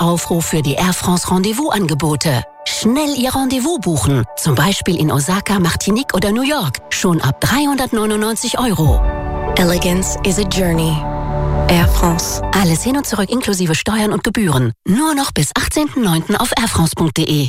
Aufruf für die Air France Rendezvous-Angebote. Schnell Ihr Rendezvous buchen, zum Beispiel in Osaka, Martinique oder New York, schon ab 399 €. Elegance is a journey. Air France. Alles hin und zurück inklusive Steuern und Gebühren. Nur noch bis 18.09. auf airfrance.de.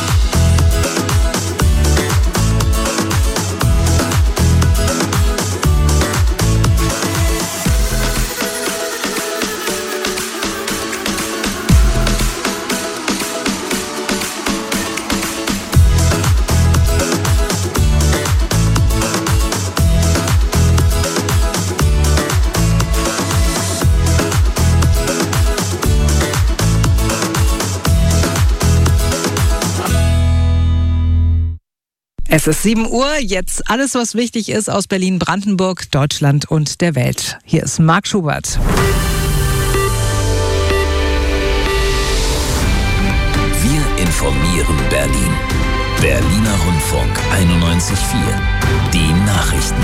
Es ist 7 Uhr, jetzt alles, was wichtig ist aus Berlin, Brandenburg, Deutschland und der Welt. Hier ist Marc Schubert. Wir informieren Berlin. Berliner Rundfunk 91.4. Die Nachrichten.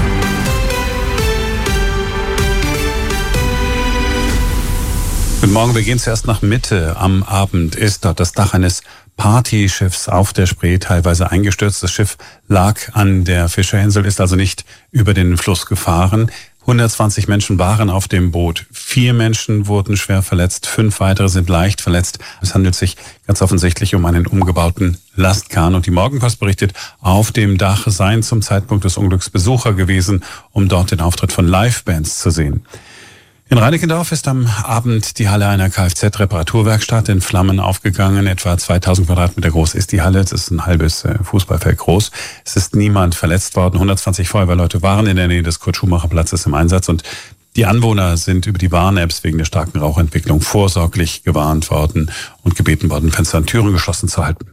Guten Morgen, wir gehen zuerst nach Mitte. Am Abend ist dort das Dach eines Partyschiffs auf der Spree teilweise eingestürzt. Das Schiff lag an der Fischerinsel, ist also nicht über den Fluss gefahren. 120 Menschen waren auf dem Boot. 4 Menschen wurden schwer verletzt, 5 weitere sind leicht verletzt. Es handelt sich ganz offensichtlich um einen umgebauten Lastkahn. Und die Morgenpost berichtet, auf dem Dach seien zum Zeitpunkt des Unglücks Besucher gewesen, um dort den Auftritt von Livebands zu sehen. In Reinickendorf ist am Abend die Halle einer Kfz-Reparaturwerkstatt in Flammen aufgegangen. Etwa 2000 Quadratmeter groß ist die Halle. Es ist ein halbes Fußballfeld groß. Es ist niemand verletzt worden. 120 Feuerwehrleute waren in der Nähe des Kurt-Schumacher-Platzes im Einsatz und die Anwohner sind über die Warn-Apps wegen der starken Rauchentwicklung vorsorglich gewarnt worden und gebeten worden, Fenster und Türen geschlossen zu halten.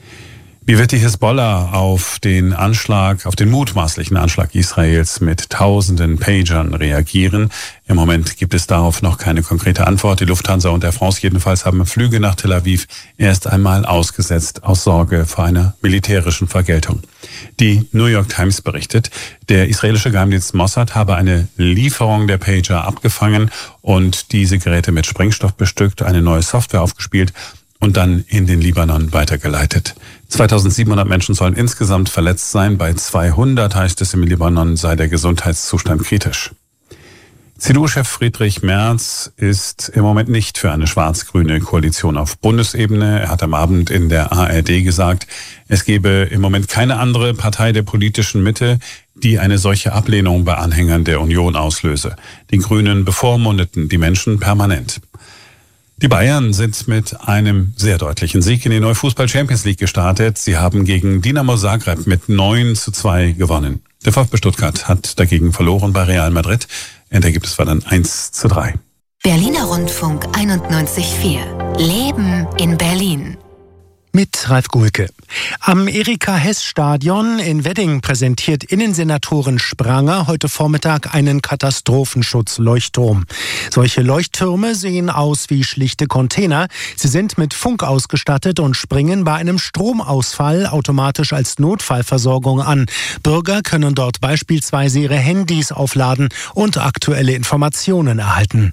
Wie wird die Hisbollah auf den mutmaßlichen Anschlag Israels mit tausenden Pagern reagieren? Im Moment gibt es darauf noch keine konkrete Antwort. Die Lufthansa und Air France jedenfalls haben Flüge nach Tel Aviv erst einmal ausgesetzt aus Sorge vor einer militärischen Vergeltung. Die New York Times berichtet, der israelische Geheimdienst Mossad habe eine Lieferung der Pager abgefangen und diese Geräte mit Sprengstoff bestückt, eine neue Software aufgespielt und dann in den Libanon weitergeleitet. 2700 Menschen sollen insgesamt verletzt sein. Bei 200 heißt es, im Libanon sei der Gesundheitszustand kritisch. CDU-Chef Friedrich Merz ist im Moment nicht für eine schwarz-grüne Koalition auf Bundesebene. Er hat am Abend in der ARD gesagt, es gebe im Moment keine andere Partei der politischen Mitte, die eine solche Ablehnung bei Anhängern der Union auslöse. Die Grünen bevormundeten die Menschen permanent. Die Bayern sind mit einem sehr deutlichen Sieg in die neue Fußball-Champions League gestartet. Sie haben gegen Dinamo Zagreb mit 9:2 gewonnen. Der VfB Stuttgart hat dagegen verloren bei Real Madrid. Endergebnis war dann 1:3. Berliner Rundfunk 91.4. Leben in Berlin. Mit Ralf Gulke. Am Erika-Hess-Stadion in Wedding präsentiert Innensenatorin Spranger heute Vormittag einen Katastrophenschutzleuchtturm. Solche Leuchttürme sehen aus wie schlichte Container. Sie sind mit Funk ausgestattet und springen bei einem Stromausfall automatisch als Notfallversorgung an. Bürger können dort beispielsweise ihre Handys aufladen und aktuelle Informationen erhalten.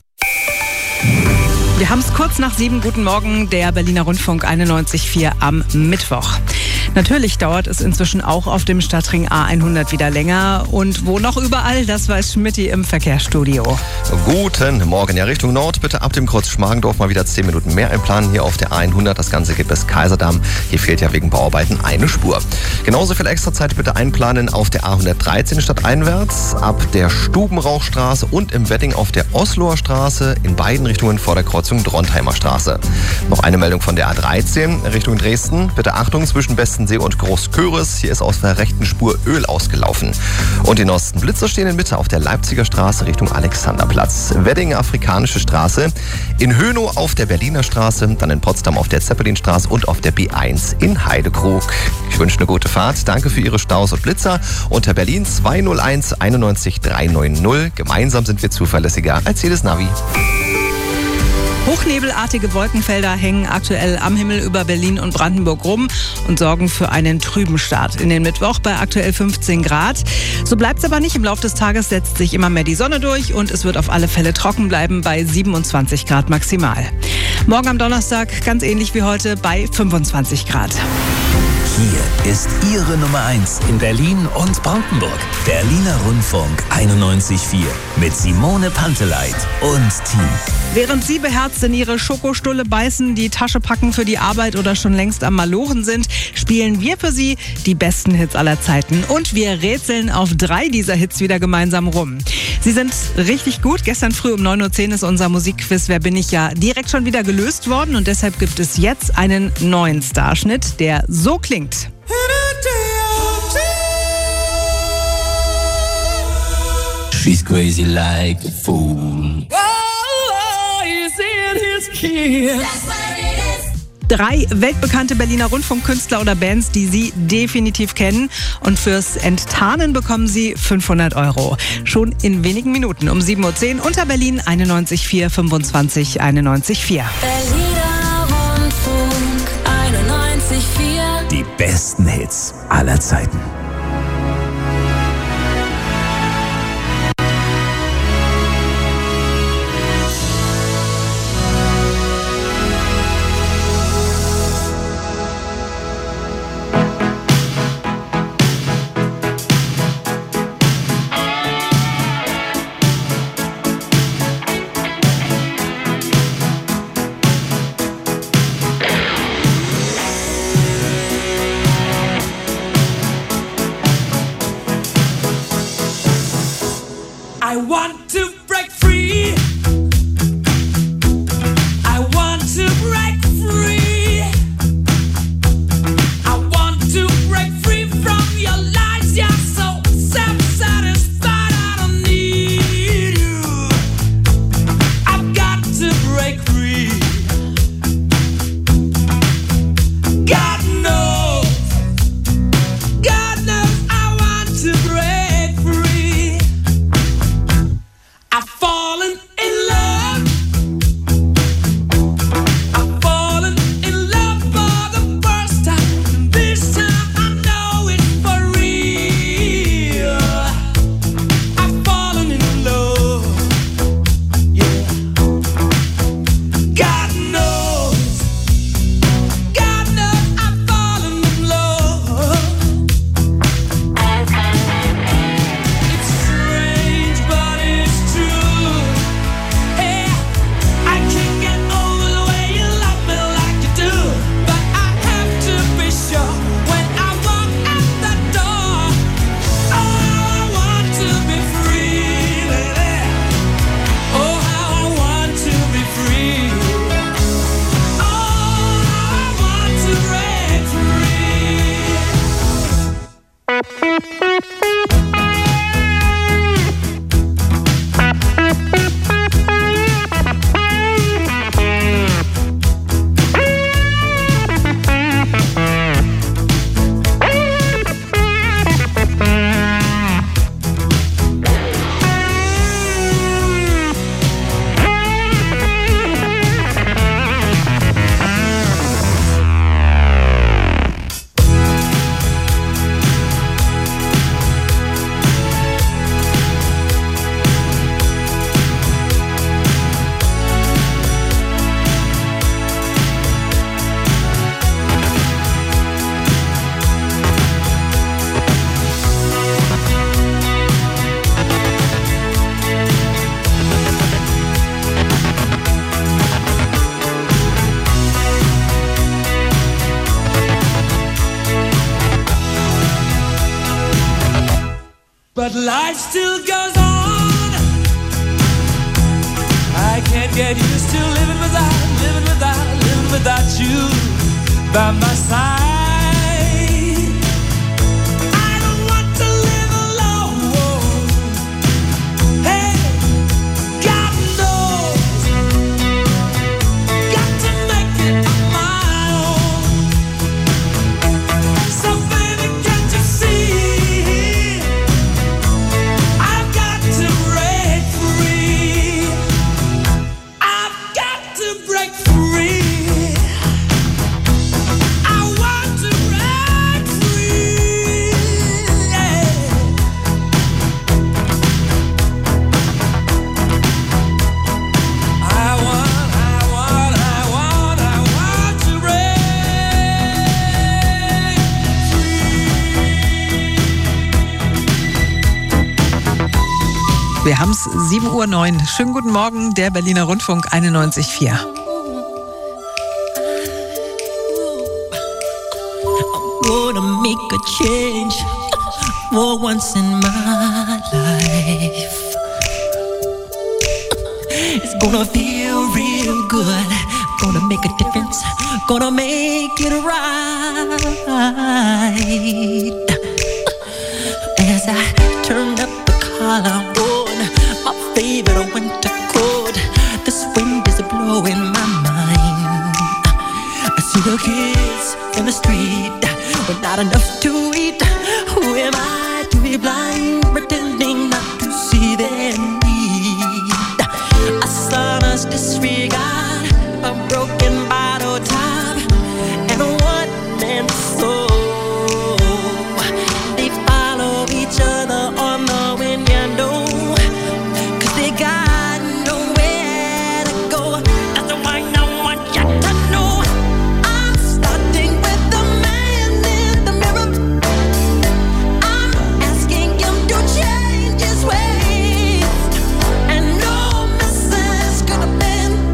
Wir haben es kurz nach 7. Guten Morgen, der Berliner Rundfunk 91.4 am Mittwoch. Natürlich dauert es inzwischen auch auf dem Stadtring A100 wieder länger. Und wo noch überall, das weiß Schmitty im Verkehrsstudio. Guten Morgen. Ja, Richtung Nord bitte ab dem Kreuz Schmargendorf mal wieder 10 Minuten mehr einplanen. Hier auf der A100, das Ganze geht bis Kaiserdamm. Hier fehlt ja wegen Bauarbeiten eine Spur. Genauso viel Extrazeit bitte einplanen auf der A113 stadteinwärts, ab der Stubenrauchstraße und im Wedding auf der Osloer Straße, in beiden Richtungen vor der Kreuzung Drontheimer Straße. Noch eine Meldung von der A13 Richtung Dresden. Bitte Achtung zwischen Bestensee und Großköris. Hier ist aus der rechten Spur Öl ausgelaufen. Und in Osten Blitzer stehen in Mitte auf der Leipziger Straße Richtung Alexanderplatz. Wedding Afrikanische Straße. In Hönow auf der Berliner Straße. Dann in Potsdam auf der Zeppelinstraße und auf der B1 in Heidekrug. Ich wünsche eine gute Fahrt. Danke für Ihre Staus und Blitzer. Unter Berlin 201 91 390. Gemeinsam sind wir zuverlässiger als jedes Navi. Hochnebelartige Wolkenfelder hängen aktuell am Himmel über Berlin und Brandenburg rum und sorgen für einen trüben Start in den Mittwoch bei aktuell 15 Grad. So bleibt es aber nicht. Im Laufe des Tages setzt sich immer mehr die Sonne durch und es wird auf alle Fälle trocken bleiben bei 27 Grad maximal. Morgen am Donnerstag ganz ähnlich wie heute bei 25 Grad. Hier ist Ihre Nummer 1 in Berlin und Brandenburg. Berliner Rundfunk 91.4 mit Simone Panteleit und Team. Während Sie beherzt in Ihre Schokostulle beißen, die Tasche packen für die Arbeit oder schon längst am Malochen sind, spielen wir für Sie die besten Hits aller Zeiten. Und wir rätseln auf 3 dieser Hits wieder gemeinsam rum. Sie sind richtig gut. Gestern früh um 9.10 Uhr ist unser Musikquiz Wer bin ich ja direkt schon wieder gelöst worden. Und deshalb gibt es jetzt einen neuen Starschnitt, der so klingt. She's crazy like a fool. 3 weltbekannte Berliner Rundfunkkünstler oder Bands, die Sie definitiv kennen. Und fürs Enttarnen bekommen Sie 500 €. Schon in wenigen Minuten um 7.10 Uhr unter Berlin 91.4 25 91.4. Berliner Rundfunk 91.4. Die besten Hits aller Zeiten. I want to break free. I want to break free. I want to break free from your lies. You're so self-satisfied. I don't need you. I've got to break free. God knows I want to break free. I've fallen in love. I've fallen in love for the first time. This time I know it's for real. I've fallen in love. Yeah. God knows I've fallen in love. It's strange, but it's true. Hey, I can't get over the way you love me like you do. But I have to be sure when I walk out the door. Oh, I want to be free, baby. Oh, how I want to be free. Oh, how I want to break free. But life still goes on. I can't get used to living without you by my side. I don't want to live alone. Hey, God knows, got to make it on my own. So baby, can't you see? I've got to break free. I've got to Wir haben es 7:09 Uhr. Schönen guten Morgen, der Berliner Rundfunk 91.4. Gonna make a change for once in my life. It's gonna feel real good. Gonna make a difference. Gonna make it right. As I turn up the collar on my favorite winter coat, this wind is blowing my mind. I see the kids in the street with not enough to eat. Who am I to be blind, pretending not to see their need? A son's disregard, a broken bottle top, and a one-man soul. They follow each other on the wind, you know, 'cause they got nowhere to go. That's the one I want you to know. I'm starting with the man in the mirror. I'm asking him to change his ways, and no message could have been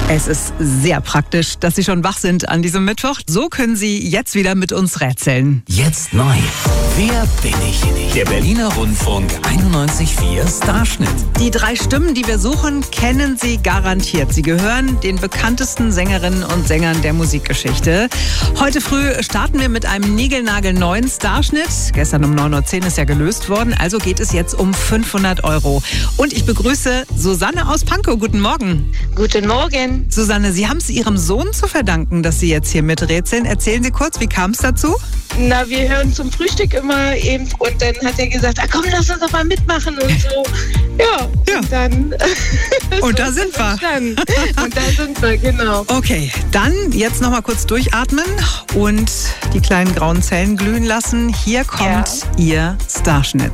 Es ist sehr praktisch, dass Sie schon wach sind an diesem Mittwoch. So können Sie jetzt wieder mit uns rätseln. Jetzt neu. Wer bin ich? Der Berliner Rundfunk 91.4 Starschnitt. Die 3 Stimmen, die wir suchen, kennen Sie garantiert. Sie gehören den bekanntesten Sängerinnen und Sängern der Musikgeschichte. Heute früh starten wir mit einem niegelnagelneuen Starschnitt. Gestern um 9.10 Uhr ist ja gelöst worden, also geht es jetzt um 500 €. Und ich begrüße Susanne aus Pankow. Guten Morgen. Guten Morgen. Susanne, Sie haben es Ihrem Sohn zu verdanken, dass Sie jetzt hier miträtseln. Erzählen Sie kurz, wie kam es dazu? Na, wir hören zum Frühstück immer eben und dann hat er gesagt, komm, lass uns doch mal mitmachen und so. Ja. Und dann... Und da sind wir. Und da sind wir, genau. Okay, dann jetzt nochmal kurz durchatmen und die kleinen grauen Zellen glühen lassen. Hier kommt Ihr Starschnitt.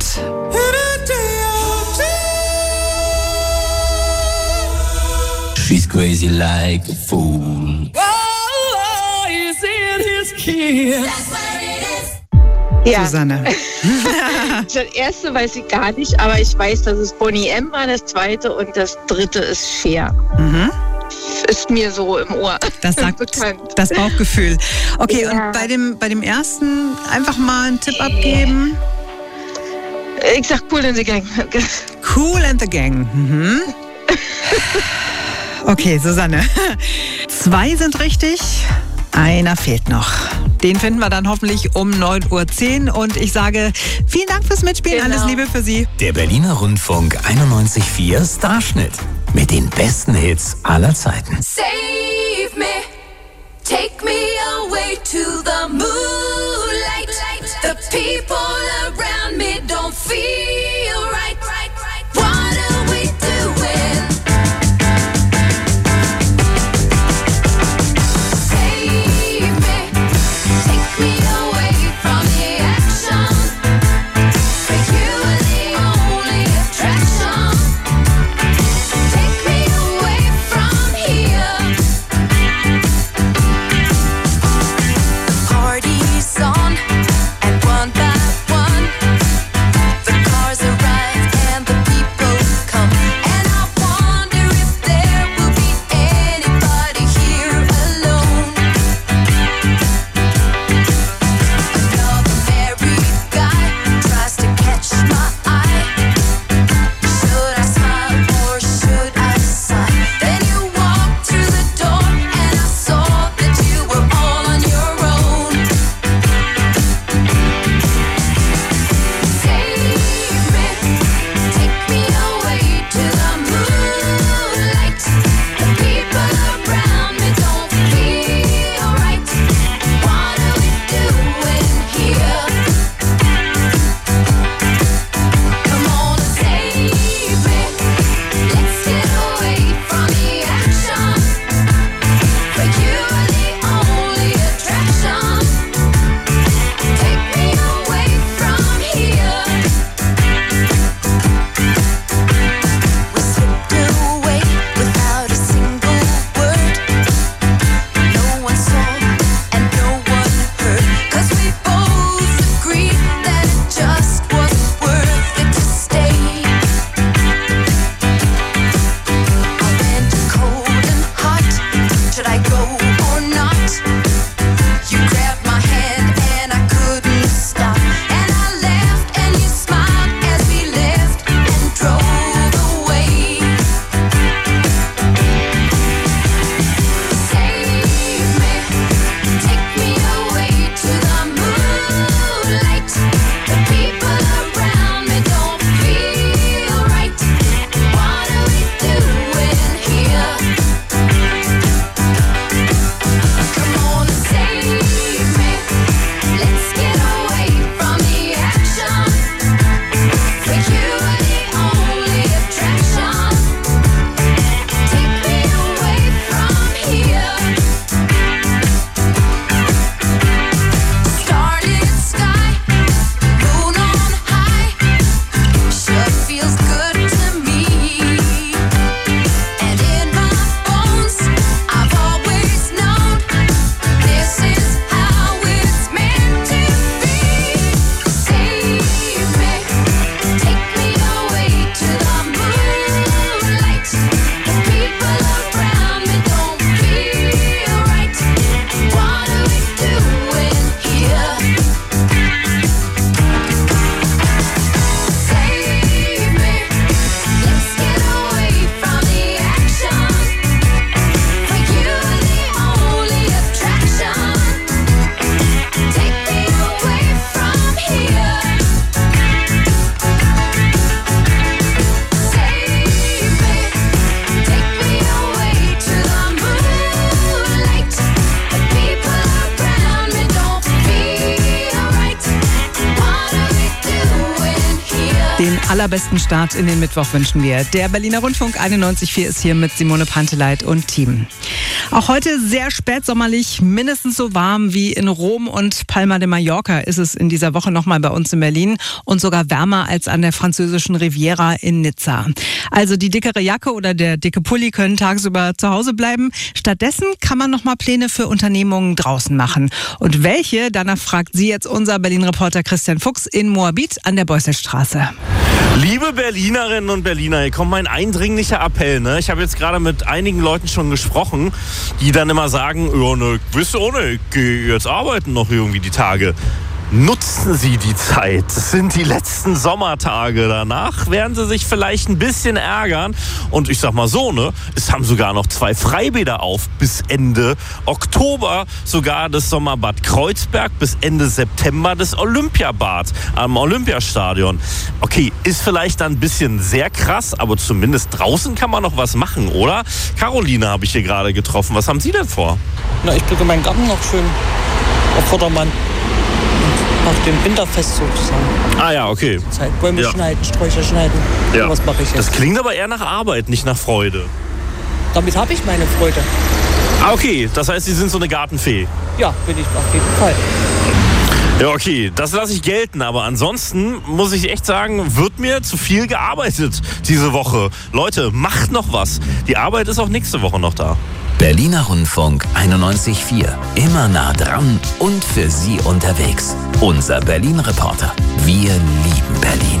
She's crazy like a fool. Ja. Susanne. Das erste weiß ich gar nicht, aber ich weiß, dass es Boney M war, das zweite und das dritte ist Cher. Mhm. Ist mir so im Ohr. Das sagt bekannt. das Bauchgefühl. Okay, Ja. und bei dem ersten einfach mal einen Tipp abgeben. Ich sag Cool in the Gang. Kool and the Gang. Mhm. Okay, Susanne. 2 sind richtig. Einer fehlt noch. Den finden wir dann hoffentlich um 9.10 Uhr. Und ich sage vielen Dank fürs Mitspielen. Genau. Alles Liebe für Sie. Der Berliner Rundfunk 91.4 Starschnitt. Mit den besten Hits aller Zeiten. Save me, take me away to the moonlight. The people around me don't feel right. What are we doing? Save me, take me away from the action. For you are the only attraction. Take me away from here. The party's on, and one by one allerbesten Start in den Mittwoch wünschen wir. Der Berliner Rundfunk 91.4 ist hier mit Simone Panteleit und Team. Auch heute sehr spätsommerlich, mindestens so warm wie in Rom und Palma de Mallorca ist es in dieser Woche nochmal bei uns in Berlin und sogar wärmer als an der französischen Riviera in Nizza. Also die dickere Jacke oder der dicke Pulli können tagsüber zu Hause bleiben. Stattdessen kann man nochmal Pläne für Unternehmungen draußen machen. Und welche, danach fragt sie jetzt unser Berlin-Reporter Christian Fuchs in Moabit an der Beusselstraße. Liebe Berlinerinnen und Berliner, hier kommt mein eindringlicher Appell. Ne? Ich habe jetzt gerade mit einigen Leuten schon gesprochen, die dann immer sagen, ja, ne, wisst ihr auch nicht, ich gehe jetzt arbeiten noch irgendwie die Tage. Nutzen Sie die Zeit. Das sind die letzten Sommertage. Danach werden Sie sich vielleicht ein bisschen ärgern. Und ich sag mal so, ne, es haben sogar noch 2 Freibäder auf bis Ende Oktober. Sogar das Sommerbad Kreuzberg bis Ende September das Olympiabad am Olympiastadion. Okay, ist vielleicht dann ein bisschen sehr krass, aber zumindest draußen kann man noch was machen, oder? Caroline habe ich hier gerade getroffen. Was haben Sie denn vor? Na, ich blicke meinen Garten noch schön auf Vordermann. Nach dem Winterfest sozusagen. Ah ja, okay. Zeit. Bäume schneiden, Sträucher schneiden. Ja. Was mache ich jetzt? Das klingt aber eher nach Arbeit, nicht nach Freude. Damit habe ich meine Freude. Ah, okay. Das heißt, Sie sind so eine Gartenfee. Ja, bin ich auf jeden Fall. Ja, okay. Das lasse ich gelten. Aber ansonsten muss ich echt sagen, wird mir zu viel gearbeitet diese Woche. Leute, macht noch was. Die Arbeit ist auch nächste Woche noch da. Berliner Rundfunk 91.4. Immer nah dran und für Sie unterwegs. Unser Berlin-Reporter. Wir lieben Berlin.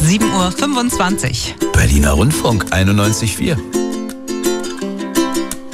Uhr. Berliner Rundfunk 91.4.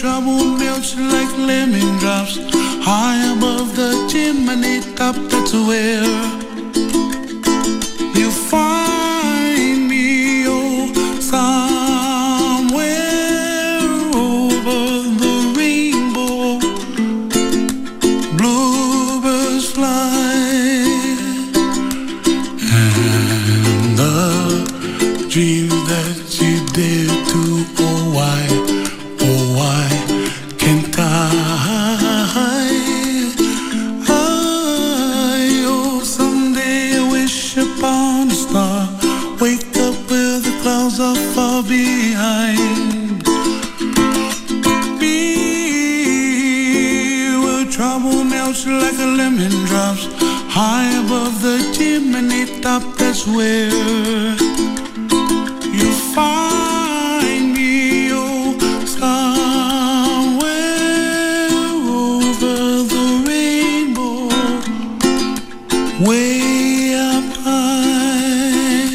trouble melts like lemon drops. High above the chimney top, that's where you find me, oh, somewhere over the rainbow. Bluebirds fly, and the dreams that you dare to, oh why can't oh, someday I wish upon a star, wake up where the clouds are far behind me, where trouble melts like a lemon drops. High above the chimney top, that's where you find me, oh, somewhere over the rainbow, way up high,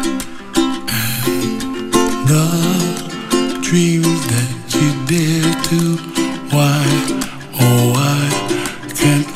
and the dreams that you dare to, why, oh why can't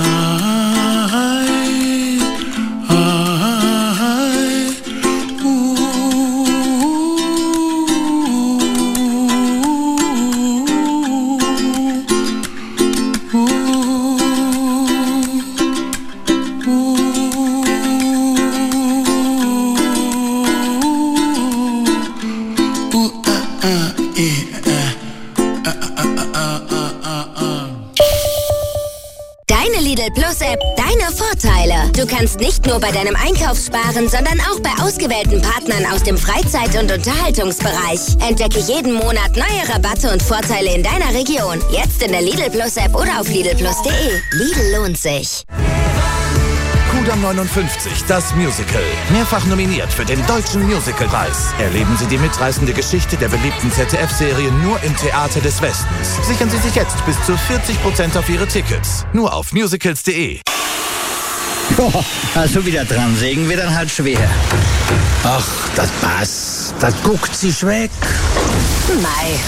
Deine Lidl Plus App, deine Vorteile. Du kannst nicht nur bei deinem Einkauf sparen, sondern auch bei ausgewählten Partnern aus dem Freizeit- und Unterhaltungsbereich. Entdecke jeden Monat neue Rabatte und Vorteile in deiner Region. Jetzt in der Lidl Plus App oder auf lidlplus.de. Lidl lohnt sich. Kudamm 59, das Musical. Mehrfach nominiert für den Deutschen Musicalpreis. Erleben Sie die mitreißende Geschichte der beliebten ZDF-Serie nur im Theater des Westens. Sichern Sie sich jetzt bis zu 40% auf Ihre Tickets. Nur auf musicals.de. Also wieder dran sägen wir dann halt schwer. Ach, das passt. Das guckt sich weg. Mei.